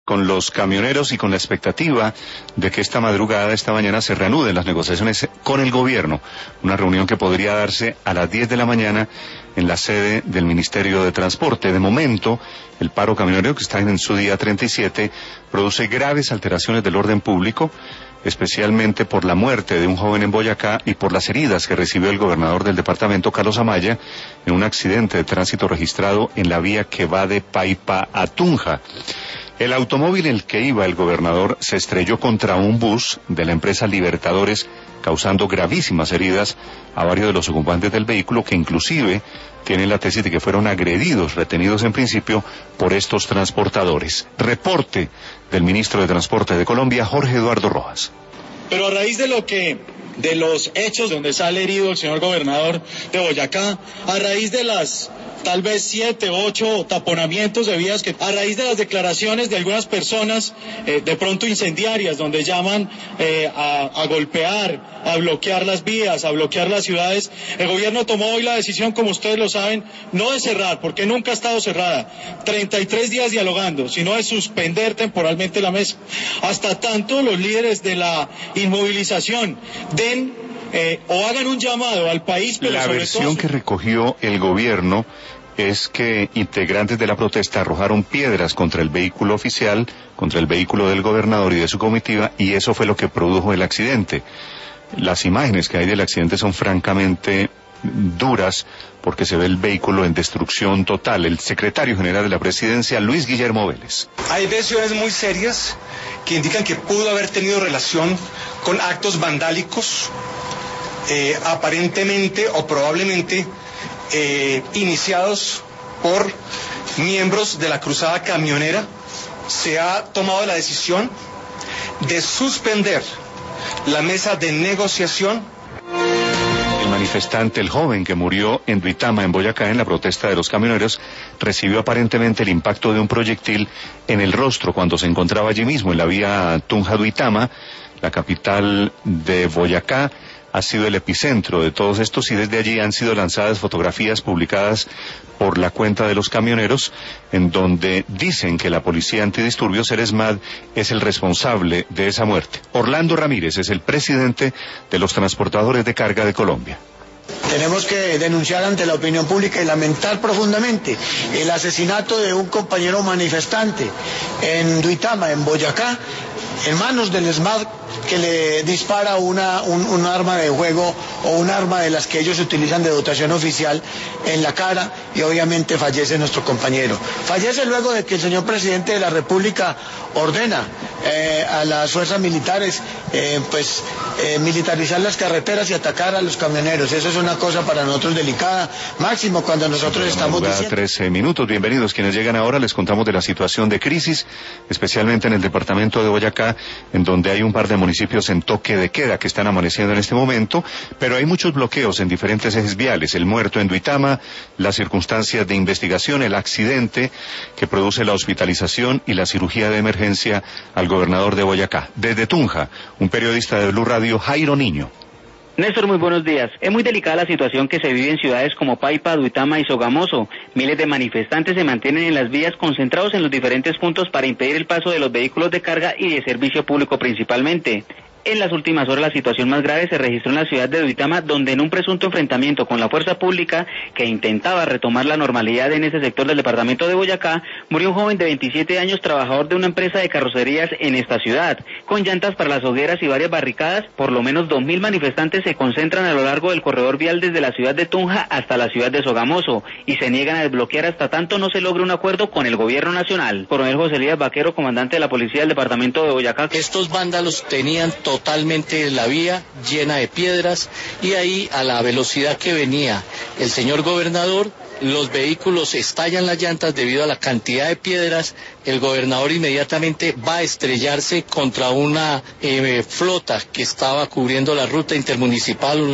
con los camioneros y con la expectativa de que esta mañana, se reanuden las negociaciones con el gobierno. Una reunión que podría darse a las 10 de la mañana en la sede del Ministerio de Transporte. De momento, el paro camionero, que está en su día 37, produce graves alteraciones del orden público, especialmente por la muerte de un joven en Boyacá y por las heridas que recibió el gobernador del departamento, Carlos Amaya, en un accidente de tránsito registrado en la vía que va de Paipa a Tunja. El automóvil en el que iba el gobernador se estrelló contra un bus de la empresa Libertadores, causando gravísimas heridas a varios de los ocupantes del vehículo, que inclusive tienen la tesis de que fueron retenidos en principio por estos transportadores. Reporte del ministro de Transporte de Colombia, Jorge Eduardo Rojas. Pero a raíz de los hechos donde sale herido el señor gobernador de Boyacá, a raíz de las tal vez 7, 8 taponamientos de vías, que a raíz de las declaraciones de algunas personas de pronto incendiarias, donde llaman a golpear, a bloquear las vías, a bloquear las ciudades, el gobierno tomó hoy la decisión, como ustedes lo saben, no de cerrar, porque nunca ha estado cerrada, 33 días dialogando, sino de suspender temporalmente la mesa, hasta tanto los líderes de la inmovilización den o hagan un llamado al país. Pero la versión que recogió el gobierno es que integrantes de la protesta arrojaron piedras contra el vehículo oficial, contra el vehículo del gobernador y de su comitiva, y eso fue lo que produjo el accidente. Las imágenes que hay del accidente son francamente duras, porque se ve el vehículo en destrucción total. El secretario general de la presidencia, Luis Guillermo Vélez. Hay versiones muy serias que indican que pudo haber tenido relación con actos vandálicos, aparentemente o probablemente iniciados por miembros de la cruzada camionera. Se ha tomado la decisión de suspender la mesa de negociación. El manifestante, el joven que murió en Duitama, en Boyacá, en la protesta de los camioneros, recibió aparentemente el impacto de un proyectil en el rostro cuando se encontraba allí mismo, en la vía Tunja-Duitama, la capital de Boyacá. Ha sido el epicentro de todos estos, y desde allí han sido lanzadas fotografías publicadas por la cuenta de los camioneros, en donde dicen que la policía antidisturbios, el ESMAD, es el responsable de esa muerte. Orlando Ramírez es el presidente de los transportadores de carga de Colombia. Tenemos que denunciar ante la opinión pública y lamentar profundamente el asesinato de un compañero manifestante en Duitama, en Boyacá, en manos del ESMAD, que le dispara un arma de fuego o un arma de las que ellos utilizan de dotación oficial en la cara, y obviamente fallece nuestro compañero. Fallece luego de que el señor presidente de la República ordena a las fuerzas militares militarizar las carreteras y atacar a los camioneros. Eso es una cosa para nosotros delicada, máximo cuando nosotros estamos diciendo... 13 minutos, bienvenidos quienes llegan ahora. Les contamos de la situación de crisis, especialmente en el departamento de Boyacá, en donde hay un par de municipios en toque de queda que están amaneciendo en este momento, pero hay muchos bloqueos en diferentes ejes viales. El muerto en Duitama, las circunstancias de investigación, el accidente que produce la hospitalización y la cirugía de emergencia al gobernador de Boyacá. Desde Tunja, un periodista de Blue Radio, Jairo Niño. Néstor, muy buenos días. Es muy delicada la situación que se vive en ciudades como Paipa, Duitama y Sogamoso. Miles de manifestantes se mantienen en las vías, concentrados en los diferentes puntos para impedir el paso de los vehículos de carga y de servicio público principalmente. En las últimas horas la situación más grave se registró en la ciudad de Duitama, donde en un presunto enfrentamiento con la fuerza pública que intentaba retomar la normalidad en ese sector del departamento de Boyacá, murió un joven de 27 años, trabajador de una empresa de carrocerías en esta ciudad. Con llantas para las hogueras y varias barricadas, por lo menos 2.000 manifestantes se concentran a lo largo del corredor vial desde la ciudad de Tunja hasta la ciudad de Sogamoso, y se niegan a desbloquear hasta tanto no se logre un acuerdo con el gobierno nacional. Coronel José Elías Vaquero, comandante de la policía del departamento de Boyacá. Estos vándalos tenían totalmente la vía llena de piedras, y ahí, a la velocidad que venía el señor gobernador, los vehículos estallan las llantas debido a la cantidad de piedras. El gobernador inmediatamente va a estrellarse contra una flota que estaba cubriendo la ruta intermunicipal,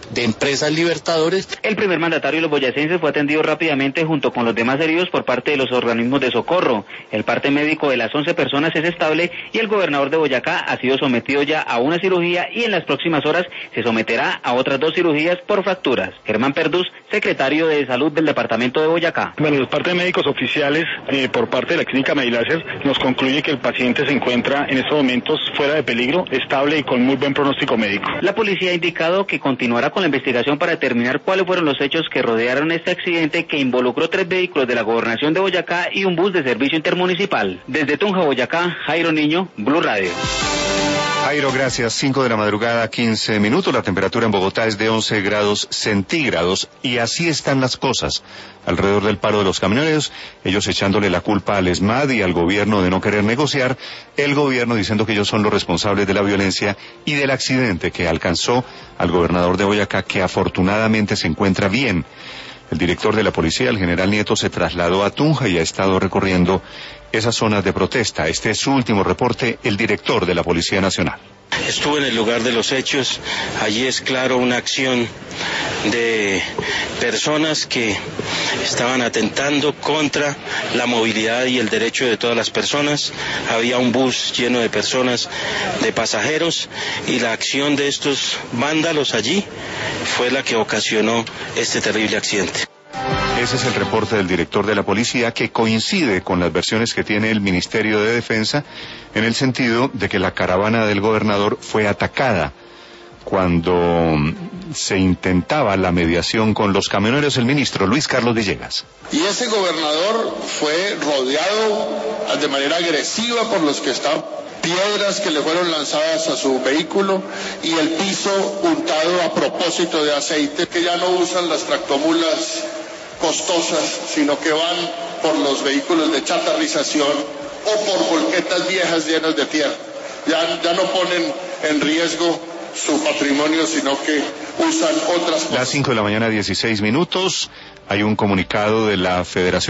de Empresas Libertadores. El primer mandatario de los boyacenses fue atendido rápidamente junto con los demás heridos por parte de los organismos de socorro. El parte médico de las 11 personas es estable y el gobernador de Boyacá ha sido sometido ya a una cirugía y en las próximas horas se someterá a otras 2 cirugías por fracturas. Germán Perduz, secretario de Salud del departamento de Boyacá. Bueno, los partes médicos oficiales por parte de la clínica Mediláser nos concluye que el paciente se encuentra en estos momentos fuera de peligro, estable y con muy buen pronóstico médico. La policía ha indicado que continuará con la investigación para determinar cuáles fueron los hechos que rodearon este accidente que involucró 3 vehículos de la gobernación de Boyacá y un bus de servicio intermunicipal. Desde Tunja, Boyacá, Jairo Niño, Blue Radio. Jairo, gracias. 5 de la madrugada, 15 minutos. La temperatura en Bogotá es de 11 grados centígrados y así están las cosas alrededor del paro de los camioneros, ellos echándole la culpa al ESMAD y al gobierno de no querer negociar, el gobierno diciendo que ellos son los responsables de la violencia y del accidente que alcanzó al gobernador de Boyacá, que afortunadamente se encuentra bien. El director de la policía, el general Nieto, se trasladó a Tunja y ha estado recorriendo esas zonas de protesta. Este es su último reporte, el director de la Policía Nacional. Estuve en el lugar de los hechos, allí es claro una acción de personas que estaban atentando contra la movilidad y el derecho de todas las personas. Había un bus lleno de personas, de pasajeros, y la acción de estos vándalos allí fue la que ocasionó este terrible accidente. Ese es el reporte del director de la policía, que coincide con las versiones que tiene el Ministerio de Defensa, en el sentido de que la caravana del gobernador fue atacada cuando se intentaba la mediación con los camioneros. El ministro Luis Carlos Villegas. Y ese gobernador fue rodeado de manera agresiva por los que estaban, piedras que le fueron lanzadas a su vehículo y el piso untado a propósito de aceite, que ya no usan las tractomulas costosas, sino que van por los vehículos de chatarrización o por volquetas viejas llenas de tierra. Ya no ponen en riesgo su patrimonio, sino que usan otras cosas. Las 5 de la mañana, 16 minutos. Hay un comunicado de la Federación